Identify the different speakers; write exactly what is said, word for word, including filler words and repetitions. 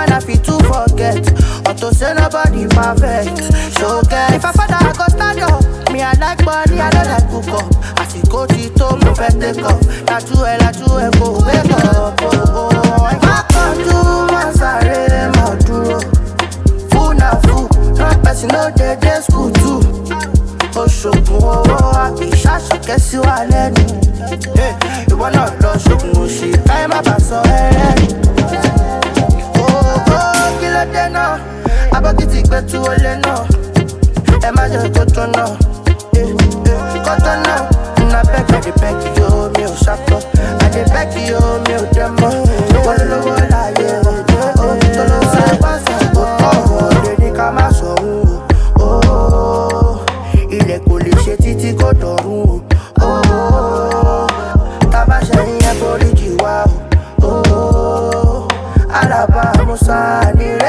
Speaker 1: woman I feel to forget. Or to say nobody perfect. So get if I father I go stand up. Me I like money, I don't like cook up. I see go to to me first take off. Na tu e la tu e go wake up. Oh oh. I come to my sorry, my duro. Fool na fool, no person no dey dey school too. Oṣogun owó àbí ṣàṣọkẹ́ sí wa lẹ́nu. Ìwọ náà lọ ṣoògùn òṣì káyé má bàa sọ ẹ́rẹ́. Owó kí ló dé náà? Abọ́kìtì gbé tú olé náà. Ẹ má jẹ́ kó tó náà. Kọ́tọ́ náà. Nna bẹ́ẹ̀kì àdé bẹ́ẹ̀kì yóò mi ò ṣàkọ́. Àdé bẹ́ẹ̀kì yóò mi ò dẹ́ mọ́. Wọ́n ló lówó láyé o. Tó ló sọ pàṣẹ kò tọ̀. Òde ní ká má sọ òun o. Ilẹ̀ kò lè ṣe títí kò dọ̀rùn o. Tábà ṣẹ̀yìn ẹ̀ foríjì wá o. Alábà Musa ní